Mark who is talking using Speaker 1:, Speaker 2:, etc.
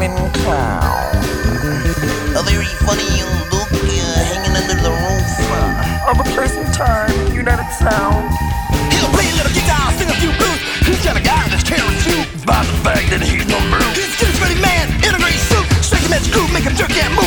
Speaker 1: charming clown. A very funny young look, hanging under the roof of a place and time, United Sound.
Speaker 2: He'll play a little guitar, sing a few blues. He's got a guy that's carrying you. By the fact that he's no blue. He's a ready man in a gray suit. Shake him at the groove, make him jerk that move.